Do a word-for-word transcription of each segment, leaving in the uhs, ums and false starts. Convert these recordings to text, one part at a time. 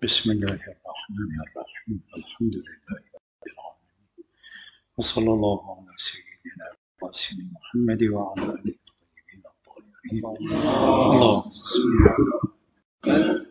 بسم الله الرحمن الرحيم. الحمد لله رب العالمين، وصلى الله على سيدنا وسيدنا محمد وعلى آله الطيبين الطاهرين. اللهم صل على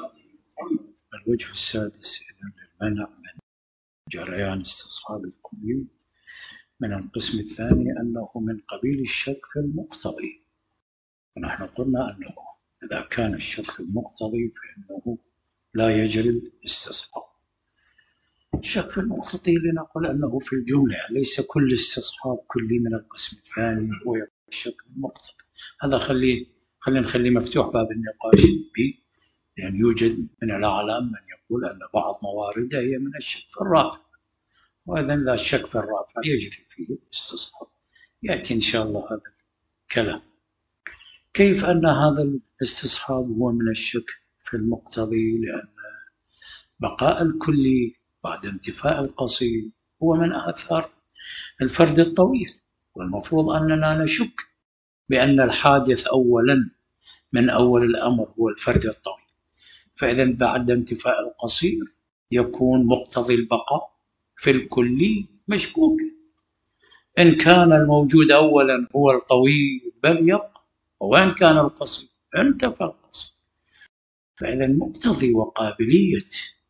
الوجه السادس إذن للمنع من جريان استصحاب الكلي من القسم الثاني أنه من قبيل الشك في المقتضي، ونحن قلنا أنه إذا كان الشك في المقتضي فإنه لا يجري الاستصحاب. الشك في المقتضي لنقول أنه في الجملة ليس كل استصحاب كلي من القسم الثاني هو الشك في المقتضي. هذا خلي خلينا نخلي مفتوح باب النقاش به، لأن يوجد من الأعلام من يقول أن بعض موارده هي من الشك في الرافع، وإذا لا الشك في الرافع يجري فيه الاستصحاب. يأتي إن شاء الله هذا الكلام كيف أن هذا الاستصحاب هو من الشك في المقتضي، لأن بقاء الكلي بعد انتفاء القصير هو من آثار الفرد الطويل، والمفروض أننا نشك بأن الحادث أولا من أول الأمر هو الفرد الطويل، فإذا بعد انتفاء القصير يكون مقتضي البقاء في الكلي مشكوك. إن كان الموجود أولا هو الطويل بل يبقى، وإن كان القصير انتفى القصير، فإذا مقتضي وقابلية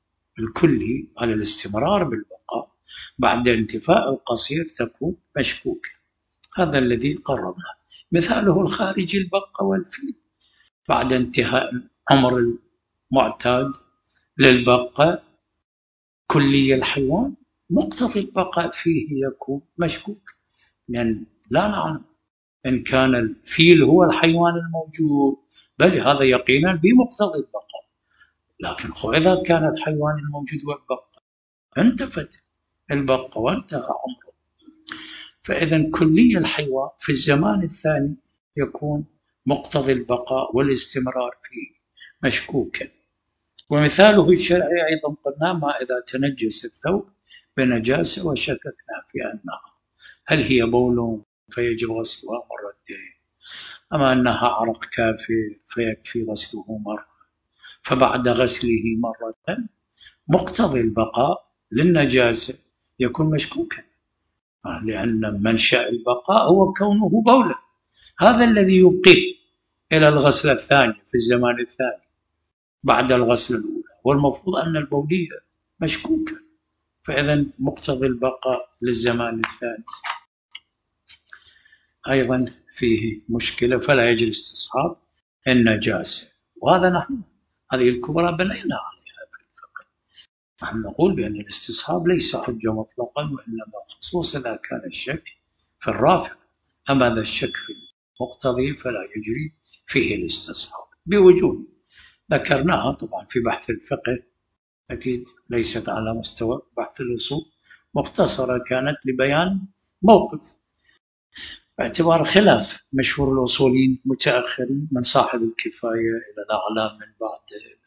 الكلي على الاستمرار بالبقاء بعد انتفاء القصير تكون مشكوكة. هذا الذي قررناه. مثاله الخارجي البقة والفيل، بعد انتهاء العمر المعتاد للبقة كلي الحيوان مقتضي البقاء فيه يكون مشكوك، لأن لا نعلم إن كان الفيل هو الحيوان الموجود، بل هذا يقينا بمقتضي البقاء، لكن إذا كان الحيوان الموجود هو البقة انتفت البقة وانتهى عمره، فإذا كلي الحيوان في الزمان الثاني يكون مقتضي البقاء والاستمرار فيه مشكوكا. ومثاله الشرعي أيضا قلنا ما إذا تنجس الثوب بنجاسة وشككنا في أنها هل هي بول فيجب غسلها مرتين، أما أنها عرق كافر فيكفي غسله مرة، فبعد غسله مرة مقتضي البقاء للنجاسة يكون مشكوكا، لأن منشأ البقاء هو كونه بولا، هذا الذي يبقيه إلى الغسلة الثانية في الزمان الثاني بعد الغسلة الأولى، والمفروض أن البولية مشكوكة، فإذا مقتضي البقاء للزمان الثاني أيضا فيه مشكلة، فلا يجري استصحاب النجاسة. وهذا نحن هذه الكبرى بنينا عليها في الفقه. نحن نقول بأن الاستصحاب ليس حجة مطلقا، وإنما خصوص إذا كان الشك في الرافع، أما هذا الشك في المقتضي فلا يجري فيه الاستصحاب بوجود ذكرناها طبعا في بحث الفقه، أكيد ليست على مستوى بحث الأصول، مختصرة كانت لبيان موقف باعتبار خلاف مشهور الأصوليين متأخرين من صاحب الكفاية إلى الأعلام من بعد.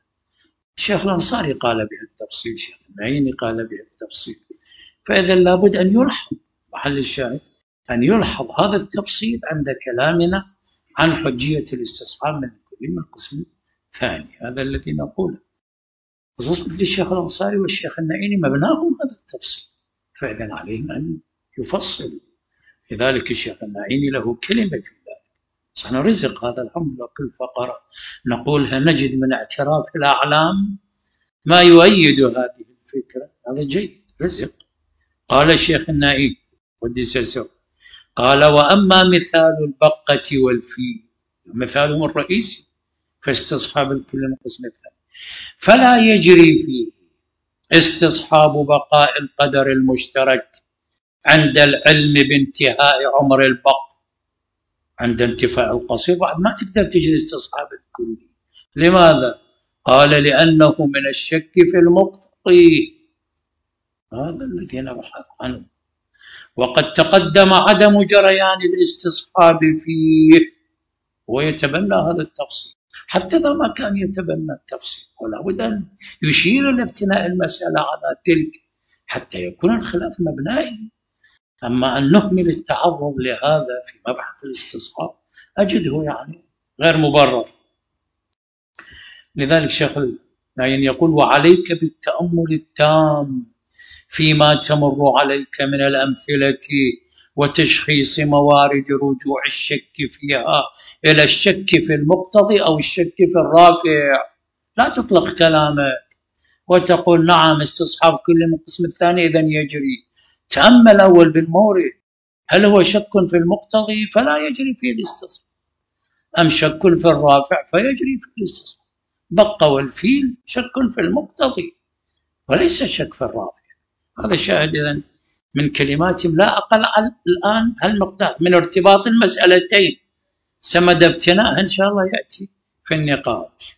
الشيخ الأنصاري قال بها التفصيل، الشيخ النعيني قال بها التفصيل، فإذا لابد أن يلحظ محل الشاهد أن يلحظ هذا التفصيل عند كلامنا عن حجية الاستصحاب من كل من القسم الثاني. هذا الذي نقوله خصوصا مثل الشيخ الأنصاري والشيخ النعيني مبناهم هذا التفصيل، فإذا عليهم أن يفصلوا. لذلك الشيخ النعيني له كلمة في ذلك، نحن رزق هذا الحمد لله كل فقرة نقولها نجد من اعتراف الأعلام ما يؤيد هذه الفكرة، هذا جيد رزق. قال الشيخ النعيني قدس سره قال: وأما مثال البقة والفيل مثالهم الرئيسي في استصحاب الكل من القسم الثاني، فلا يجري فيه استصحاب بقاء القدر المشترك عند العلم بانتهاء عمر البق. عند انتفاء القصير بعد ما تقدر تجري استصحاب الكلي. لماذا؟ قال: لأنه من الشك في المقتضي، هذا الذي نبحث عنه، وقد تقدم عدم جريان الاستصحاب فيه، ويتبنى هذا التفصيل حتى إذا ما كان يتبنى التفصيل، ولا بد أن يشير إلى ابتناء المسألة على تلك حتى يكون الخلاف مبنائي. أما أن نهمل التعرض لهذا في مبحث الاستصحاب أجده يعني غير مبرر. لذلك شيخ لكن يقول وعليك بالتأمل التام فيما تمر عليك من الأمثلة وتشخيص موارد رجوع الشك فيها إلى الشك في المقتضي أو الشك في الرافع. لا تطلق كلامك وتقول نعم استصحاب كل من القسم الثاني إذن يجري. تأمل أول بالمورد، هل هو شك في المقتضي فلا يجري فيه الاستصحاب، أم شك في الرافع فيجري فيه الاستصحاب. بق والفيل شك في المقتضي وليس شك في الرافع. هذا شاهد إذن من كلماتهم لا أقل عن الآن هالمقدار من ارتباط المسألتين. سمد ابتناء إن شاء الله يأتي في النقاش.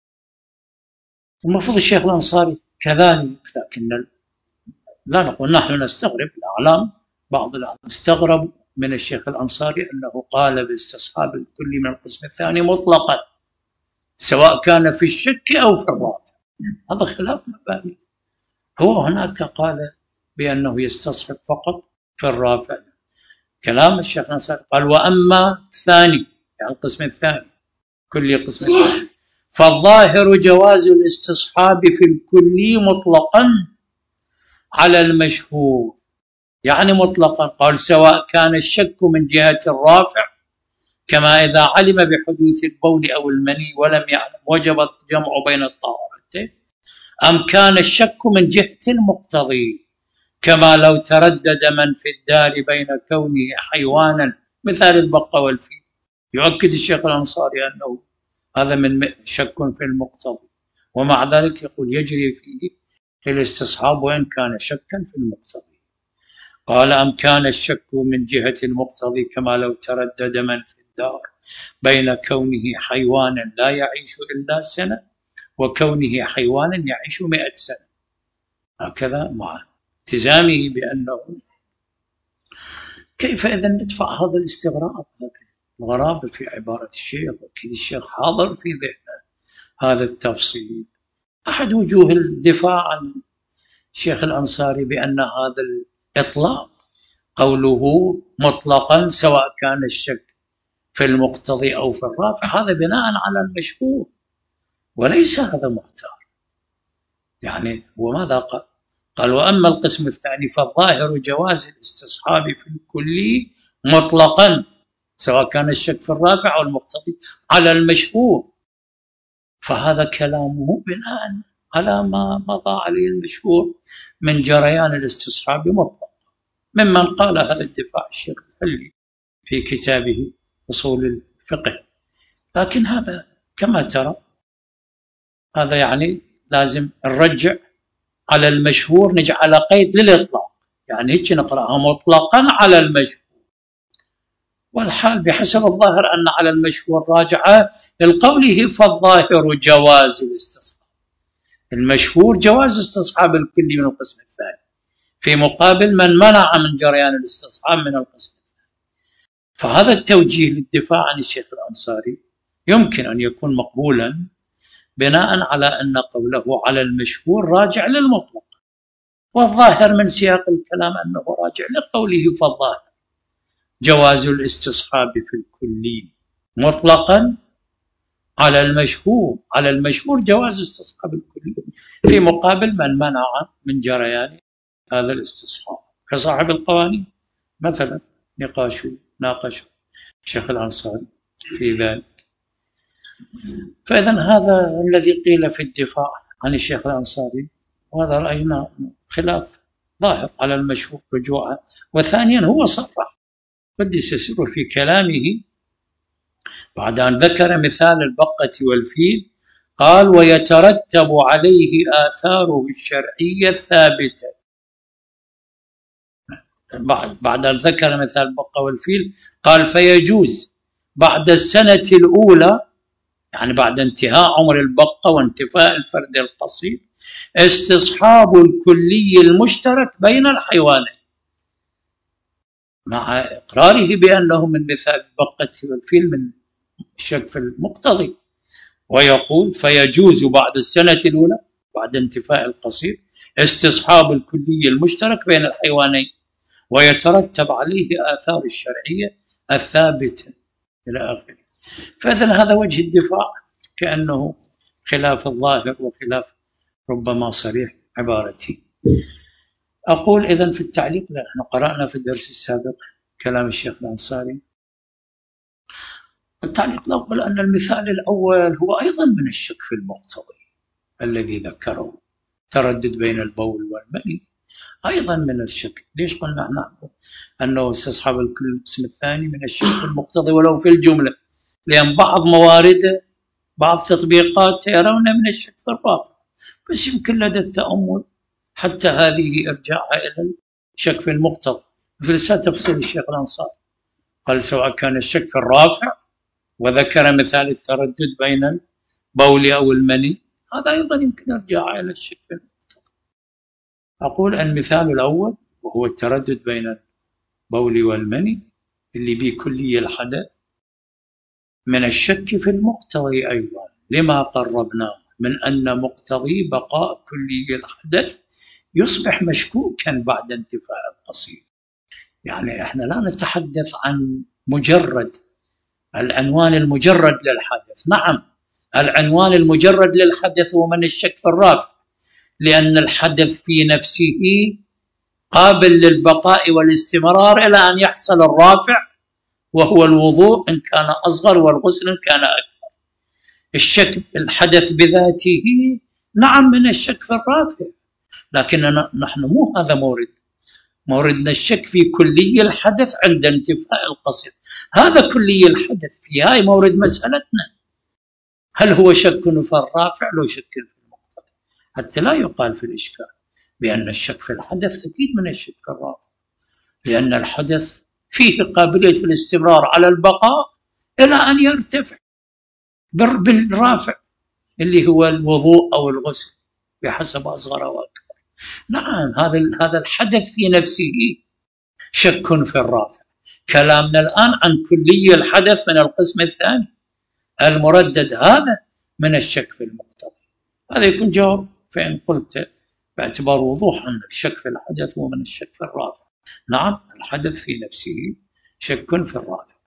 المفروض الشيخ الأنصاري كذلك، لكن لا نقول نحن نستغرب، الأعلام بعض الأعلام استغرب من الشيخ الأنصاري أنه قال باستصحاب الكل من القسم الثاني مطلقا سواء كان في الشك أو في الرافع. هذا خلاف مباني. هو هناك قال بأنه يستصحب فقط في الرافع. كلام الشيخ الأنصاري قال وأما الثاني يعني القسم الثاني كل قسم الثاني فالظاهر جواز الاستصحاب في الكلي مطلقا على المشهور. يعني مطلقا قال سواء كان الشك من جهة الرافع كما إذا علم بحدوث البول أو المني ولم يعلم وجب الجمع بين الطهارتين، أم كان الشك من جهة المقتضي كما لو تردد من في الدار بين كونه حيوانا مثال البق والفيل. يؤكد الشيخ الأنصاري أنه هذا من شك في المقتضي، ومع ذلك يقول يجري فيه الاستصحاب وإن كان شكا في المقتضي. قال أم كان الشك من جهة المقتضي كما لو تردد من في الدار بين كونه حيوانا لا يعيش إلا سنة وكونه حيوانا يعيش مئة سنة. هكذا مع التزامه بأنه كيف إذا ندفع هذا الاستغراب، الغرابة في عبارة الشيخ، وكذا الشيخ حاضر في ذهنه هذا التفصيل. أحد وجوه الدفاع عن الشيخ الأنصاري بأن هذا الإطلاق قوله مطلقا سواء كان الشك في المقتضي أو في الرافع هذا بناء على المشهور وليس هذا مختار. يعني وماذا قال؟ قال وأما القسم الثاني فالظاهر جواز الاستصحاب في الكلي مطلقا سواء كان الشك في الرافع أو المقتضي على المشهور. فهذا كلامه بناء على ما مضى عليه المشهور من جريان الاستصحاب مطلقا، ممن قال هذا الدفاع الشيخ الحلي في كتابه أصول الفقه. لكن هذا كما ترى هذا يعني لازم نرجع على المشهور نجعل قيد للإطلاق، يعني هيك نقرأها مطلقا على المشهور، والحال بحسب الظاهر أن على المشهور راجعة لقوله فالظاهر جواز الاستصحاب. المشهور جواز استصحاب الكل من القسم الثاني في مقابل من منع من جريان الاستصحاب من القسم الثاني. فهذا التوجيه للدفاع عن الشيخ الأنصاري يمكن أن يكون مقبولا بناء على أن قوله على المشهور راجع للمطلق، والظاهر من سياق الكلام أنه راجع لقوله فالظاهر جواز الاستصحاب في الكلي مطلقا على المشهور. على المشهور جواز استصحاب الكلي في مقابل من منع من جريان هذا الاستصحاب كصاحب القوانين مثلا نقاش ناقش الشيخ الأنصاري في ذلك. فإذا هذا الذي قيل في الدفاع عن الشيخ الأنصاري، وهذا رأينا خلاف ظاهر على المشهور رجوعا. وثانيا هو صرح قدس سره في كلامه بعد أن ذكر مثال البقة والفيل قال ويترتب عليه آثاره الشرعية الثابتة. بعد بعد أن ذكر مثال البقة والفيل قال فيجوز بعد السنة الأولى يعني بعد انتهاء عمر البقة وانتفاء الفرد القصير استصحاب الكلي المشترك بين الحيوانين مع إقراره بأنه من مثال البقة والفيل من الشك في المقتضي. ويقول فيجوز بعد السنة الأولى بعد انتفاء القصير استصحاب الكلي المشترك بين الحيوانين ويترتب عليه آثار الشرعية الثابتة إلى آخره. فإذا هذا وجه الدفاع كأنه خلاف الظاهر وخلاف ربما صريح عبارتي. أقول إذن في التعليق، نحن قرأنا في الدرس السابق كلام الشيخ الأنصاري. التعليق الأول أن المثال الأول هو أيضا من الشك في المقتضي الذي ذكره، تردد بين البول والمني أيضا من الشك. ليش قلنا نحن أنه استصحاب الكل القسم الثاني من الشك في المقتضي ولو في الجملة؟ لأن بعض موارده بعض تطبيقات يرون من الشك في الرافع، بس يمكن لدى التأمل حتى هذه إرجاعها إلى الشك في المقتضي. في رسالة تفصيل الشيخ الأنصاري قال سواء كان الشك في الرافع وذكر مثال التردد بين البول أو المني، هذا أيضا يمكن إرجاعها إلى الشك في المقتضي. أقول المثال الأول وهو التردد بين البول والمني اللي به كلي الحدث من الشك في المقتضي أيضا، لما قربناه من أن مقتضي بقاء كلي الحدث يصبح مشكوكا بعد انتفاء القصير. يعني احنا لا نتحدث عن مجرد العنوان المجرد للحدث، نعم العنوان المجرد للحدث هو من الشك في الرافع، لأن الحدث في نفسه قابل للبقاء والاستمرار إلى أن يحصل الرافع وهو الوضوء إن كان أصغر والغسل إن كان أكبر. الشك الحدث بذاته نعم من الشك في الرافع، لكننا نحن مو هذا مورد موردنا الشك في كلي الحدث عند انتفاء القصر. هذا كلي الحدث في هاي مورد مسألتنا، هل هو شك في الرافع لو شك في المقتضي، حتى لا يقال في الإشكال بأن الشك في الحدث أكيد من الشك في الرافع، لأن الحدث فيه قابلية الاستمرار على البقاء إلى أن يرتفع بالرافع اللي هو الوضوء أو الغسل بحسب أصغر أو أكبر. نعم هذا هذا الحدث في نفسه شك في الرافع. كلامنا الآن عن كلي الحدث من القسم الثاني المردد، هذا من الشك في المقتضي. هذا يكون جواب فإن قلت باعتبار وضوح أن الشك في الحدث هو من الشك في الرافع. نعم الحدث في نفسه شك في الرافع.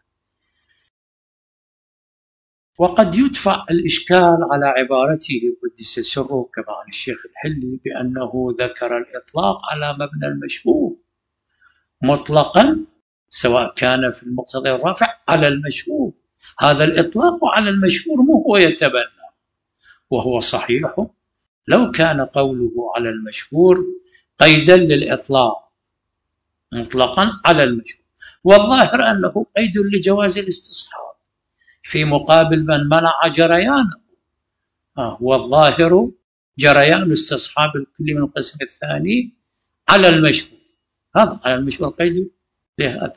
وقد يدفع الإشكال على عبارته قدس سره كما عن الشيخ الحلي بأنه ذكر الإطلاق على مبنى المشهور مطلقا سواء كان في المقتضى الرافع على المشهور. هذا الإطلاق على المشهور مو هو يتبنى، وهو صحيح لو كان قوله على المشهور قيدا للإطلاق مطلقا على المشهور، والظاهر أنه قيد لجواز الاستصحاب في مقابل من منع جريانه. آه والظاهر جريان استصحاب الكل من القسم الثاني على المشهور، هذا على المشهور قيد لهذا.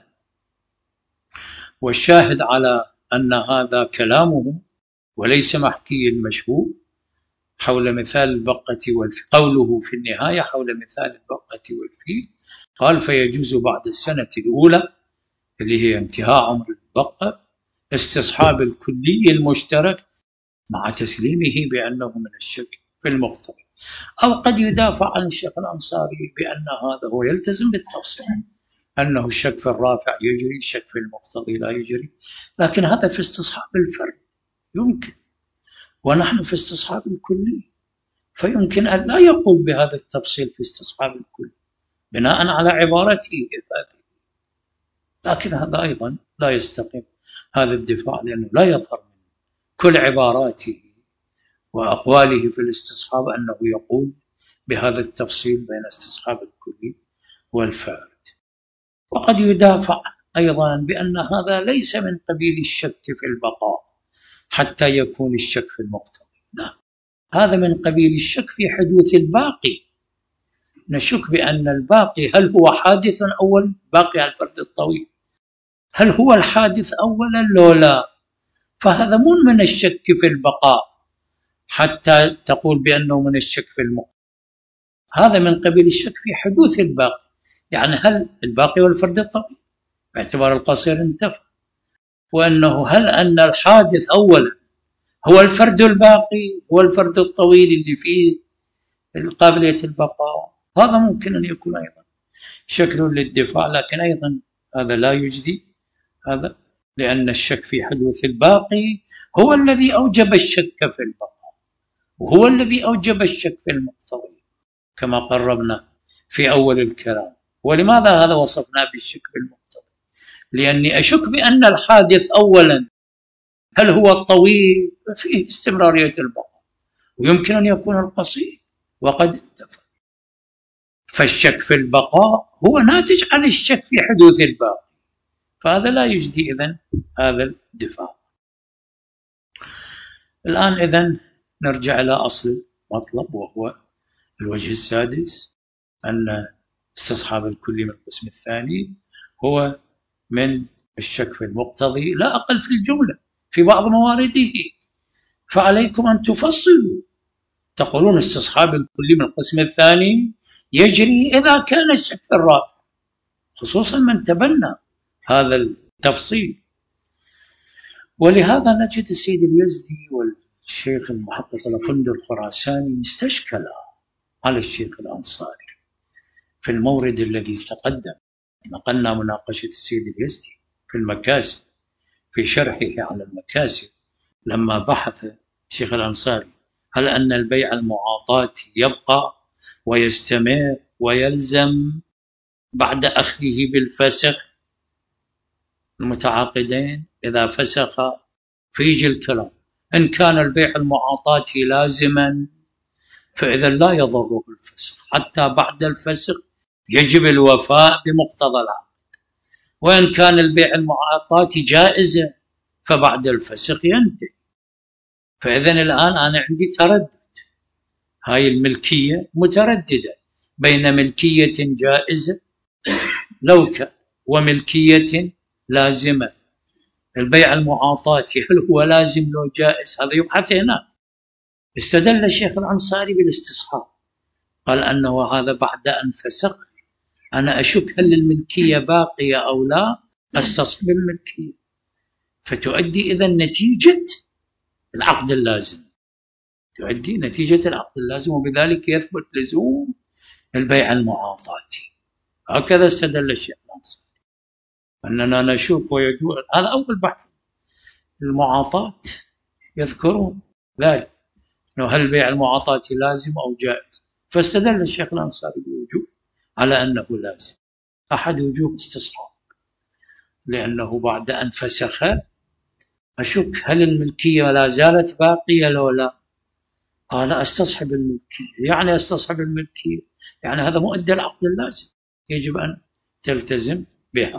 والشاهد على أن هذا كلامه وليس محكي المشهور حول مثال البقة والفي، قوله في النهاية حول مثال البقة والفي قال فيجوز بعد السنة الأولى اللي هي انتهاء عمر البقة استصحاب الكلي المشترك مع تسليمه بأنه من الشك في المقتضي. أو قد يدافع عن الشيخ الأنصاري بأن هذا هو يلتزم بالتفصيل، أنه الشك في الرافع يجري الشك في المقتضي لا يجري، لكن هذا في استصحاب الفرد يمكن، ونحن في استصحاب الكلي، فيمكن أن لا يقول بهذا التفصيل في استصحاب الكل بناء على عبارته هذه. لكن هذا أيضا لا يستقيم هذا الدفاع، لأنه لا يظهر من كل عباراته وأقواله في الاستصحاب أنه يقول بهذا التفصيل بين استصحاب الكلي والفارد. وقد يدافع أيضا بأن هذا ليس من قبيل الشك في البقاء حتى يكون الشك في المقتضي، لا، هذا من قبيل الشك في حدوث الباقي. نشك بأن الباقي هل هو حادث أول، باقي على الفرد الطويل، هل هو الحادث أولا لو لا، فهذا مو من الشك في البقاء حتى تقول بأنه من الشك في المقتضي، هذا من قبيل الشك في حدوث الباقي. يعني هل الباقي والفرد الطويل باعتبار القصير انتفى، وأنه هل أن الحادث أولا هو الفرد الباقي هو الفرد الطويل اللي فيه قابلية البقاء، هذا ممكن أن يكون أيضا شكل للدفاع. لكن أيضا هذا لا يجدي هذا، لأن الشك في حدوث الباقي هو الذي أوجب الشك في البقاء، وهو الذي أوجب الشك في المقتضي كما قربنا في أول الكلام. ولماذا هذا وصفناه بالشك بالمقتضي؟ لأني أشك بأن الحادث أولا هل هو الطويل فيه استمرارية البقاء، ويمكن أن يكون القصير وقد انتفى، فالشك في البقاء هو ناتج عن الشك في حدوث الباقي، فهذا لا يجدي إذن هذا الدفاع. الآن إذن نرجع إلى أصل المطلب، وهو الوجه السادس، أن استصحاب الكلي من القسم الثاني هو من الشك في المقتضي لا أقل في الجملة في بعض موارده، فعليكم أن تفصلوا. تقولون استصحاب الكلي من القسم الثاني يجري إذا كان الشك في الرابع، خصوصا من تبنى هذا التفصيل. ولهذا نجد السيد اليزدي والشيخ المحقق الأفندي الخراساني استشكلا على الشيخ الأنصاري في المورد الذي تقدم. نقلنا مناقشة السيد اليزدي في المكاسب في شرحه على المكاسب لما بحث الشيخ الأنصاري هل أن البيع المعاطاة يبقى ويستمر ويلزم بعد أخذه بالفسخ المتعاقدين. إذا فسخ فيجي الكلام إن كان البيع المعاطاة لازما فإذا لا يضره الفسخ، حتى بعد الفسخ يجب الوفاء بمقتضى العقد، وإن كان البيع المعاطاة جائزة فبعد الفسخ ينتهي. فإذا الآن أنا عندي تردد، هاي الملكية مترددة بين ملكية جائزة لو كان وملكية لازمة. البيع المعاطاة هل هو لازم لو جائز؟ هذا يبحث هنا. استدل الشيخ الأنصاري بالاستصحاب، قال أنه هذا بعد أن فسخ أنا أشك هل الملكية باقية أو لا، أستصحب الملكية، فتؤدي إذا نتيجة العقد اللازم، تؤدي نتيجة العقد اللازم، وبذلك يثبت لزوم البيع المعاطاة. هكذا استدل الشيخ الأنصاري أننا نشوف ويدور. هذا أول بحث المعاطاة يذكرون ذلك، أنه هل بيع المعاطاة لازم أو جائز، فاستدل الشيخ الأنصاري بالوجوب على أنه لازم، أحد وجوه استصحاب، لأنه بعد أن فسخ أشك هل الملكية لا زالت باقية لو لا، قال أستصحب الملكية، يعني أستصحب الملكية يعني هذا مؤدى العقد اللازم، يجب أن تلتزم بها.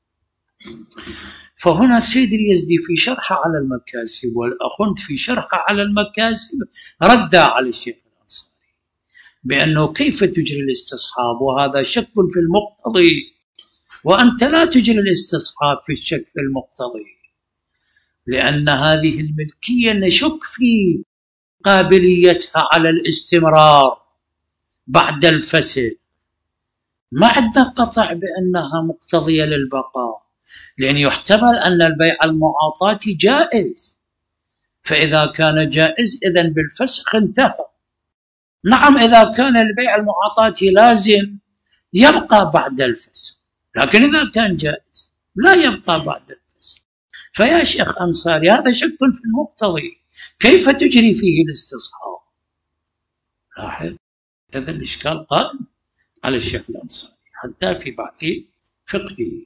فهنا السيد اليزدي في شرحه على المكاسب والأخند في شرحه على المكاسب رد على الشيخ الأنصاري بأنه كيف تجري الاستصحاب وهذا شك في المقتضي، وأنت لا تجري الاستصحاب في الشك في المقتضي، لأن هذه الملكية نشك في قابليتها على الاستمرار بعد الفسخ، ما عندنا قطع بأنها مقتضية للبقاء، لأن يحتمل أن البيع المعاطاة جائز، فإذا كان جائز إذن بالفسخ انتهى. نعم إذا كان البيع المعاطاة لازم يبقى بعد الفسخ، لكن إذا كان جائز لا يبقى بعد الفسخ. فيا شيخ أنصاري هذا شك في المقتضي، كيف تجري فيه الاستصحاب؟ لاحظ إذا الإشكال قائم على الشيخ الأنصاري حتى في بحث فقهي.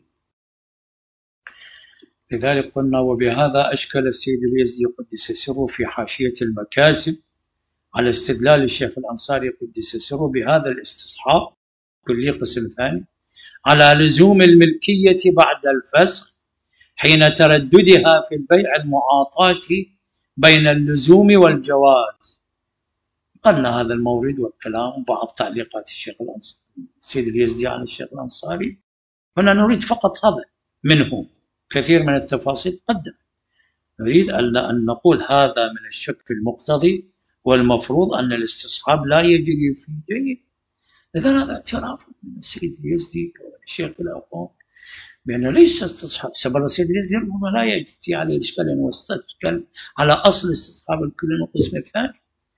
لذلك قلنا وبهذا أشكل السيد اليزدي قدس سره في حاشية المكاسب على استدلال الشيخ الأنصاري قدس سره بهذا الاستصحاب كلي قسم ثاني على لزوم الملكية بعد الفسخ حين ترددها في البيع المعاطاة بين اللزوم والجواز. قلنا هذا المورد والكلام بعض تعليقات الشيخ الأنصاري السيد اليزدي على الشيخ الأنصاري. هنا نريد فقط هذا منه، كثير من التفاصيل تقدم، نريد أن نقول هذا من الشك في المقتضي، والمفروض أن الاستصحاب لا يجري في جيد. إذن هذا اعتراف من السيد اليزدي والشيخ الأخوان بأنه ليس استصحاب. سبب السيد اليزدي ربما لا يجتي عليه الإشكال أنه استشكل على أصل استصحاب الكل من القسم الثاني.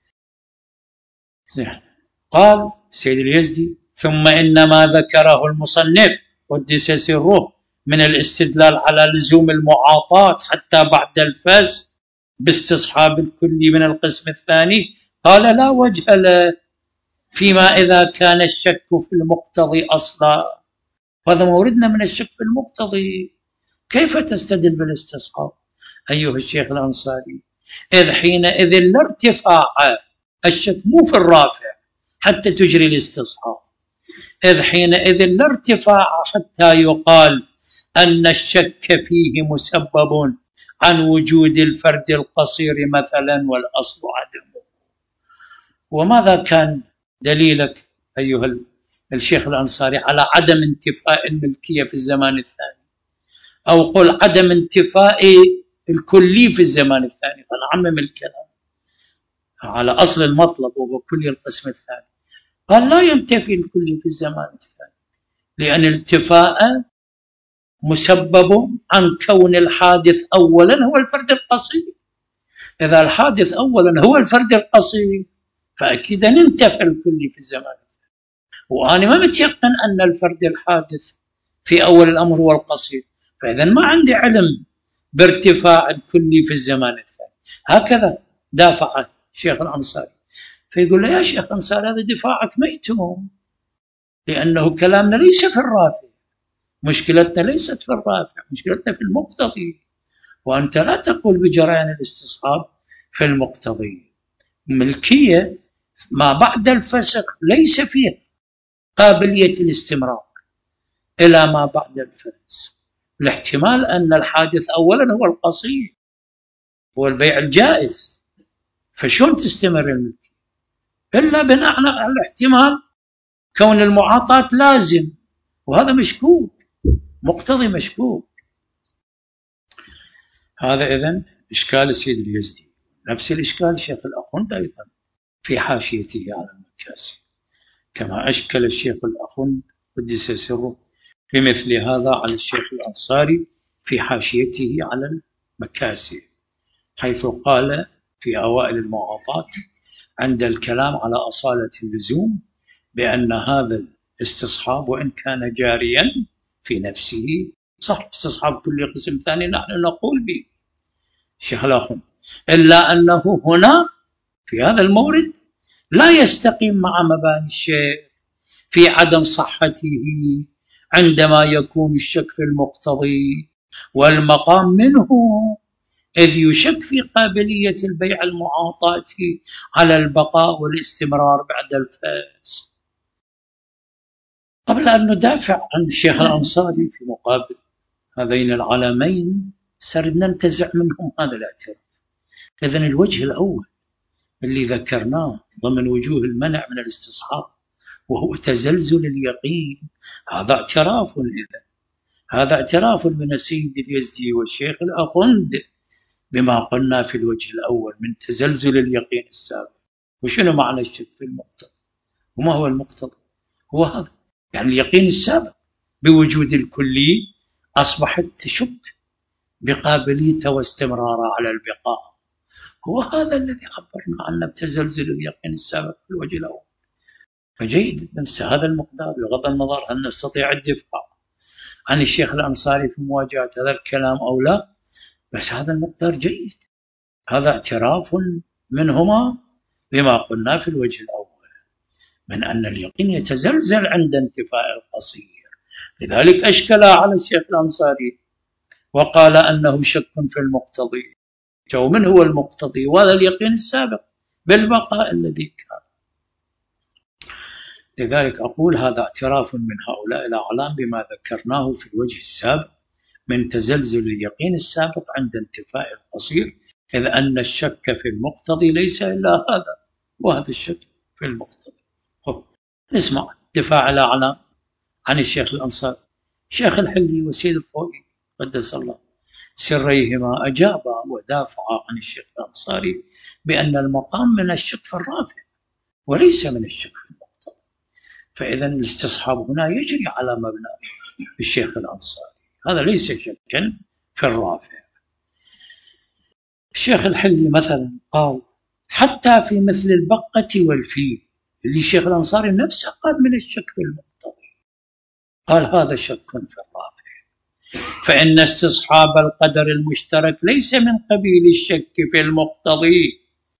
قال السيد اليزدي ثم إن ما ذكره المصنف قدس سره من الاستدلال على لزوم المعاطاة حتى بعد الفسخ باستصحاب الكل من القسم الثاني قال لا وجه له فيما إذا كان الشك في المقتضي أصلا، وهذا موردنا من الشك في المقتضي. كيف تستدل بالاستصحاب أيها الشيخ الأنصاري؟ إذ حينئذ لا ارتفاع الشك مو في الرافع حتى تجري الاستصحاب، إذ حينئذ لا ارتفاع حتى يقال أن الشك فيه مسبب عن وجود الفرد القصير مثلا والأصل عدمه. وماذا كان دليلك أيها الشيخ الأنصاري على عدم انتفاء الملكية في الزمان الثاني، أو قل عدم انتفاء الكلي في الزمان الثاني؟ أنا عمم الكلام على أصل المطلب وهو كلي القسم الثاني. قال لا ينتفي الكلي في الزمان الثاني، لأن الانتفاء مسبب عن كون الحادث أولا هو الفرد القصير. إذا الحادث أولا هو الفرد القصير فأكيد انتفى الكلي في الزمان الثاني. وأنا ما متيقن أن الفرد الحادث في أول الأمر هو القصير، فإذا ما عندي علم بارتفاع الكلي في الزمان الثاني. هكذا دافع الشيخ الأنصاري. فيقول له يا شيخ الأنصاري هذا دفاعك ميتم، لأنه كلامنا ليس في الرافع، مشكلتنا ليست في الرافع، مشكلتنا في المقتضي، وأنت لا تقول بجريان الاستصحاب في المقتضي. ملكية ما بعد الفسخ ليس فيه قابلية الاستمرار إلى ما بعد الفسخ، الاحتمال أن الحادث أولا هو القصير، هو البيع الجائز، فشون تستمر الملكية إلا بناء على الاحتمال كون المعاطاة لازم، وهذا مشكوك، مقتضي مشكوك. هذا إذن إشكال السيد اليزدي. نفس الإشكال الشيخ الأخوند أيضا في حاشيته على المكاسي، كما أشكل الشيخ الأخوند قدس سره بمثل هذا على الشيخ الأنصاري في حاشيته على المكاسي، حيث قال في أوائل المعاطاة عند الكلام على أصالة اللزوم بأن هذا الاستصحاب وإن كان جاريا في نفسه صح، استصحاب كل قسم ثاني نحن نقول به الشيخ الأخوند، إلا أنه هنا في هذا المورد لا يستقيم مع مباني الشيء في عدم صحته عندما يكون الشك في المقتضي والمقام منه، إذ يشك في قابلية البيع المعاطاة على البقاء والاستمرار بعد الفسخ. قبل أن ندافع عن الشيخ الأنصاري في مقابل هذين العلمين سردنا ننتزع منهم هذا الاعتراف. إذن الوجه الأول اللي ذكرناه ضمن وجوه المنع من الاستصحاب وهو تزلزل اليقين، هذا اعتراف، إذن هذا اعتراف من السيد اليزدي والشيخ الأخوند بما قلنا في الوجه الأول من تزلزل اليقين السابق. وشنو معنى الشك في المقتضى؟ وما هو المقتضى؟ هو هذا، يعني اليقين السابق بوجود الكلي أصبحت تشك بقابليته واستمراره على البقاء، هو هذا الذي عبرنا عنه بتزلزل اليقين السابق في الوجه الأول. فجيد ننسى هذا المقدار بغض النظر هل نستطيع الدفاع عن الشيخ الأنصاري في مواجهة هذا الكلام أو لا، بس هذا المقدار جيد، هذا اعتراف منهما بما قلنا في الوجه الأول من أن اليقين يتزلزل عند انتفاء القصير. لذلك أشكل على الشيخ الأنصاري وقال أنه شك في المقتضي، ومن هو المقتضي؟ وهذا اليقين السابق بالبقاء الذي كان. لذلك أقول هذا اعتراف من هؤلاء الأعلام بما ذكرناه في الوجه السابق من تزلزل اليقين السابق عند انتفاء القصير، إذ أن الشك في المقتضي ليس إلا هذا، وهذا الشك في المقتضي. نسمع دفاع الأعلام عن الشيخ الأنصاري. الشيخ الحلي وسيد الخوئي قدس الله سريهما أجابا ودافعا عن الشيخ الأنصاري بأن المقام من الشك في الرافع وليس من الشك في المقتضي، فإذا الاستصحاب هنا يجري على مبنى الشيخ الأنصاري، هذا ليس شكا في الرافع. الشيخ الحلي مثلا قال حتى في مثل البقة والفيل اللي الشيخ الأنصاري نفسه قال من الشك في المقتضي، قال هذا شك في الرافع، فإن استصحاب القدر المشترك ليس من قبيل الشك في المقتضي،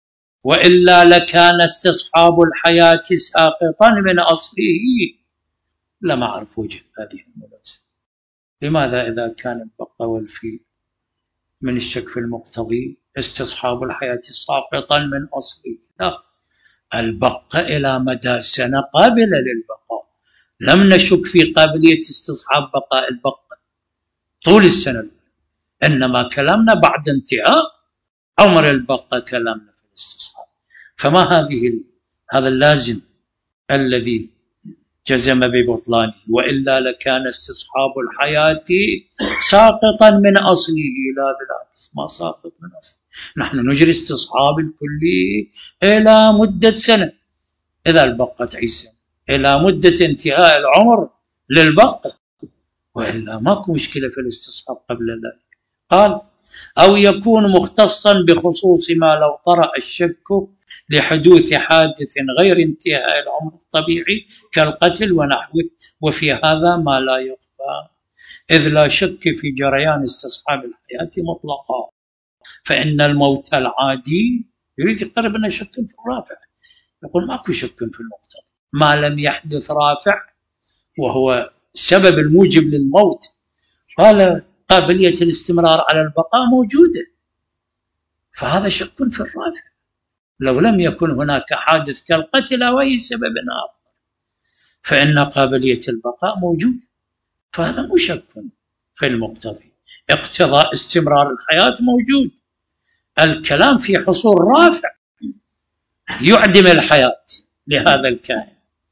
وإلا لكان استصحاب الحياة ساقطا من أصله. لم أعرف وجه هذه الملازمة. لماذا إذا كان البقاء والفي من الشك في المقتضي استصحاب الحياة ساقطا من أصله؟ لا، البقاء إلى مدى سنة قابلة للبقاء، لم نشك في قابلية استصحاب بقاء البقاء طول السنة، إنما كلامنا بعد انتهاء عمر البقاء كلامنا في الاستصحاب. فما هذه هذا اللازم الذي جزم ببطلانه؟ وإلا لكان استصحاب الحياة ساقطا من أصله. لا بالعكس، ما ساقط من أصله، نحن نجري استصحاب الكلي إلى مدة سنة إذا البقاء تعيش سنة، إلى مدة انتهاء العمر للبقاء، وإلا ماكو مشكلة في الاستصحاب قبل ذلك. قال: أو يكون مختصا بخصوص ما لو طرأ الشك لحدوث حادث غير انتهاء العمر الطبيعي كالقتل ونحوه، وفي هذا ما لا يخفى، إذ لا شك في جريان استصحاب الحياة مطلقا، فإن الموت العادي يريد يقرب أن شك في الرافع، يقول ماكو شك في المقتضى ما لم يحدث رافع وهو السبب الموجب للموت. قال قابلية الاستمرار على البقاء موجودة، فهذا شك في الرافع لو لم يكن هناك حادث كالقتل أو أي سبب آخر، فإن قابلية البقاء موجودة، فهذا مو شك في المقتضي. اقتضاء استمرار الحياة موجود، الكلام في حصول رافع يعدم الحياة لهذا الكائن.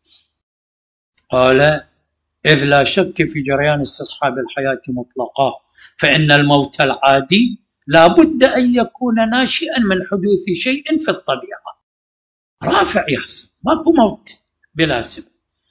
قال: إذ لا شك في جريان استصحاب الحياة مطلقا، فإن الموت العادي لا بد أن يكون ناشئا من حدوث شيء في الطبيعة، رافع يحصل، ماكو موت بلا سبب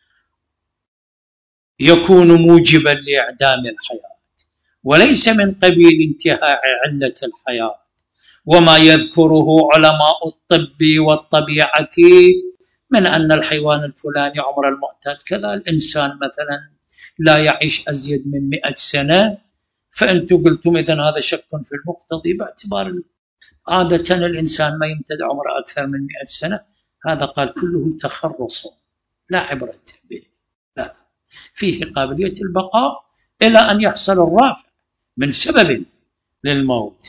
يكون موجبا لإعدام الحياة، وليس من قبيل انتهاء علة الحياة. وما يذكره علماء الطب والطبيعة من أن الحيوان الفلاني عمر المعتاد كذا، الإنسان مثلا لا يعيش أزيد من مئة سنة، فأنتم قلتم إذن هذا شك في المقتضي باعتبار عادة الإنسان ما يمتد عمره أكثر من مئة سنة. هذا قال كله تخرص لا عبرة به، لا، فيه قابلية البقاء إلى أن يحصل الرافع من سبب للموت.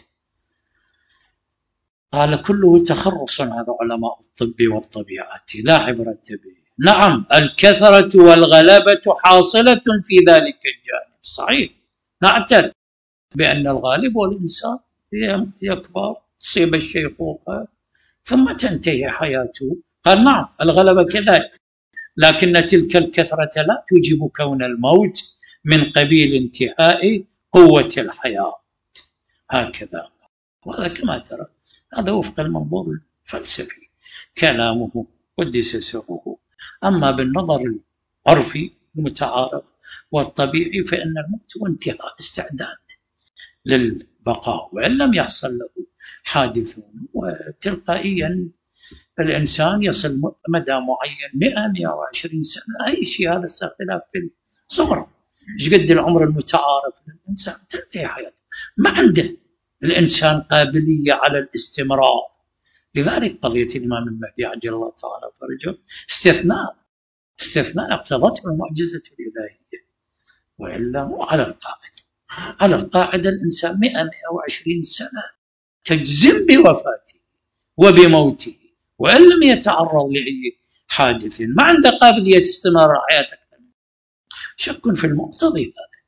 قال كله تخرص، هذا علماء الطب والطبيعة لا عبرة به. نعم، الكثرة والغلبة حاصلة في ذلك الجانب، صحيح، نعترف بأن الغالب والإنسان يكبر، تصيب الشيخوخة ثم تنتهي حياته. قال نعم الغلبة كذلك، لكن تلك الكثرة لا توجب كون الموت من قبيل انتهاء قوة الحياة، هكذا. وهذا كما ترى هذا وفق المنظور الفلسفي كلامه قدس سره. أما بالنظر العرفي المتعارف والطبيعي فإن الموت هو انتهاء استعداد للبقاء، وإن لم يحصل له حادث، وتلقائيا الإنسان يصل مدى معين مئة مئة وعشرين سنة، أي شيء، هذا اختلاف في الصغر، ايش قد العمر المتعارف للإنسان تنتهي حياته، ما عنده الإنسان قابلية على الاستمرار. لذلك قضية الإمام المهدي عجل الله تعالى فرجه استثناء استثناء اقتضته المعجزة الإلهية، وإلا مو على القاعدة. على القاعدة الإنسان مئة مئة وعشرين سنة تجزم بوفاته وبموته، وإن لم يتعرض لأي حادث، ما عنده قابلية استمرار الحياة أكثر. شك في المقتضي هذا.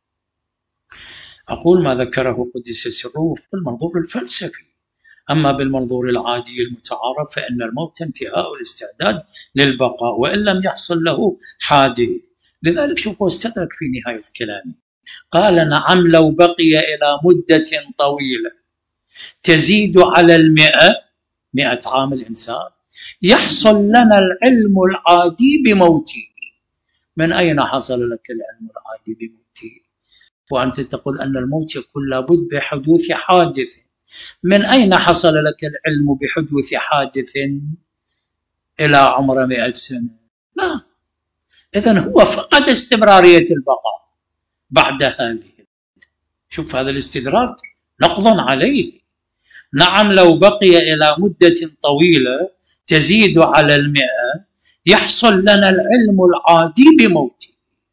أقول ما ذكره قدس سره في المنظور الفلسفي. أما بالمنظور العادي المتعارف فإن الموت انتهاء الاستعداد للبقاء وإن لم يحصل له حادث. لذلك شوفوا استدرك في نهاية كلامه، قال نعم لو بقي إلى مدة طويلة تزيد على المئة، مئة عام الإنسان، يحصل لنا العلم العادي بموته. من أين حصل لك العلم العادي بموته؟ وأنت تقول أن الموت يكون لابد بحدوث حادث، من أين حصل لك العلم بحدوث حادث إلى عمر مئة سنة؟ لا، إذن هو فقد استمرارية البقاء بعد هذه. شوف هذا الاستدراك نقض عليه. نعم لو بقي إلى مدة طويلة تزيد على المئة يحصل لنا العلم العادي بموته.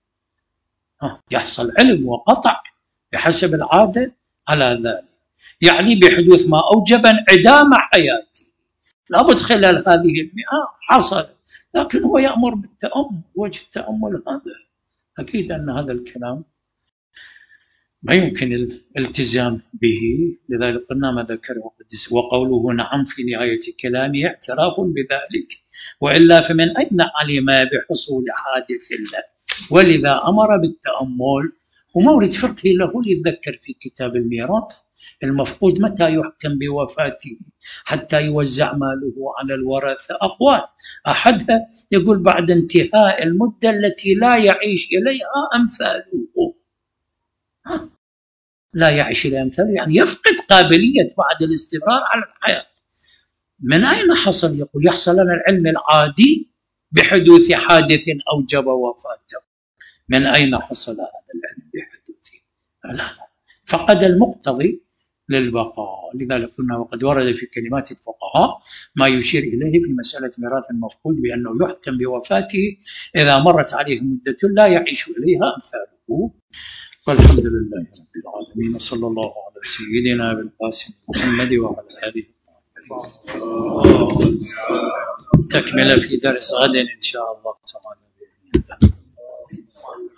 يحصل علم وقطع بحسب العادة على ذلك، يعني بحدوث ما أوجب انعدام حياتي. لابد خلال هذه المئة حصل، لكن هو يأمر بالتأمل. وجه التأمل هذا أكيد أن هذا الكلام ما يمكن الالتزام به، لذلك قلنا ما ذكره قدس. وقوله نعم في نهاية كلامه اعتراف بذلك، وإلا فمن أين علم بحصول حادث له؟ ولذا أمر بالتأمل. ومورد فقهي له يتذكر في كتاب الميراث: المفقود متى يحكم بوفاته حتى يوزع ماله على الورثة؟ أقوال، أحدها يقول بعد انتهاء المدة التي لا يعيش إليها أمثاله. لا يعيش إليها أمثاله يعني يفقد قابلية بعد الاستمرار على الحياة. من أين حصل؟ يقول يحصل لنا العلم العادي بحدوث حادث أوجب وفاته. من أين حصل هذا العلم بحدوثه؟ لا، فقد المقتضي للبقاء. لذلك قلنا وقد ورد في كلمات الفقهاء ما يشير إليه في مسألة ميراث المفقود بأنه يحكم بوفاته إذا مرت عليه مدة لا يعيش إليها أمثاله. والحمد لله رب العالمين، وصلى الله على سيدنا بالقاسم محمد وعلى آله الطاهرين. تكمل في درس غد إن شاء الله تعالى بإذن الله.